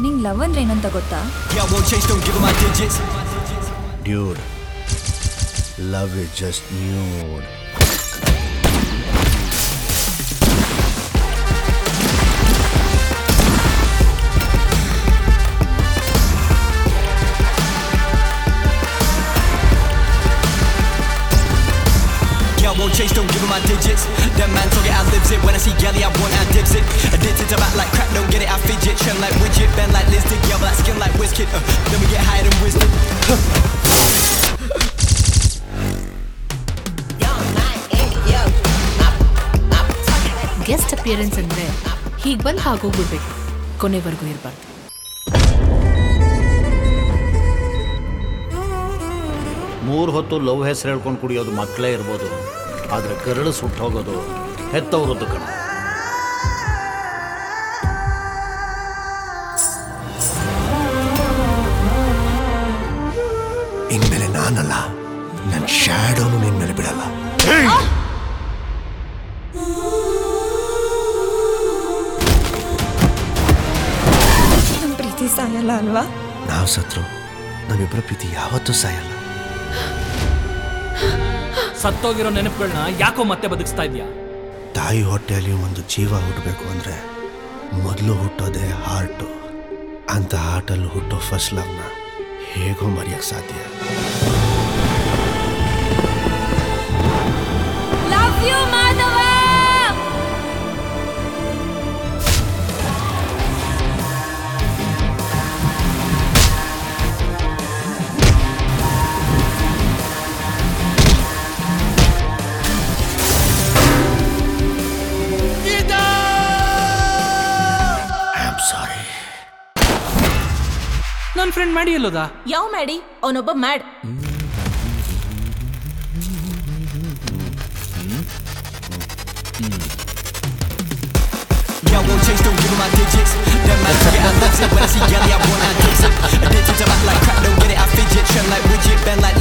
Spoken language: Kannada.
ನಿಂಗ್ ಲವ್ ಅಂದ್ರೆ ಏನಂತ ಗೊತ್ತಾ? Dude, love is just nude. I won't chase, don't give him my digits. That man talk it, I lives it. When I see Gally, I want, I dips it. Addicted to back like crap, don't get it, I fidget. Trend like widget, bend like Liz, dig, black skin like Wizkid. Then we get higher than wisdom. Guest appearance ಅಂದ್ರೆ ಹೀಗೆ ಬಂದು ಹಾಗೋಗ್ಬಿಡ್ಬೇಕು, ಕೊನೆವರೆಗೂ ಇರಬಾರ್ದು. ಮೂರು ಹೊತ್ತು ಲವ್ ಹೆಸರು ಹೇಳ್ಕೊಂಡು ಕುಡಿಯೋದು ಮಕ್ಕಳೇ ಇರ್ಬೋದು, ಆದರೆ ಕರಳು ಸುಟ್ಟು ಹೋಗೋದು ಹೆತ್ತವ್ರದ್ದು ಕಣ. ಇನ್ಮೇಲೆ ನಾನಲ್ಲ, ನನ್ನ ಶ್ಯಾಡೋನು ನಿನ್ ಮೇಲೆ ಬಿಡಲ್ಲ. ಪ್ರೀತಿ ಸಾಯಲ್ಲ ಅಲ್ವಾ? ನಾವು ಸತ್ರು ನಾವಿಬ್ಬರ ಪ್ರೀತಿ ಯಾವತ್ತೂ ಸಾಯಲ್ಲ. ಸತ್ತೋಗಿರೋ ನೆನಪುಗಳನ್ನ ಯಾಕೋ ಮತ್ತೆ ಬದುಕಿಸ್ತಾ ಇದೆಯಾ? ತಾಯಿ ಹೊಟ್ಟೆಯಲ್ಲಿ ಒಂದು ಜೀವ ಹುಟ್ಟಬೇಕು ಅಂದರೆ ಮೊದಲು ಹುಟ್ಟೋದೇ ಹಾರ್ಟು. ಅಂತ ಹಾರ್ಟಲ್ಲಿ ಹುಟ್ಟೋ ಫಸ್ಟ್ ಲವ್ನ ಹೇಗೋ ಮರೆಯೋಕ್ಕೆ ಸಾಧ್ಯ? ನನ್ನ ಫ್ರೆಂಡ್ ಮಾಡಿ ಎಲ್ಲೋದಾ? ಯಾವ ಮಾಡಿ? ಅವನೊಬ್ಬ mad. I won't chase, don't give him my digits. That man talk it, I lives it. When I see Gally, I want, I dips it. Addicted to back like crap, don't get it, I fidget. Trend like widget, bend like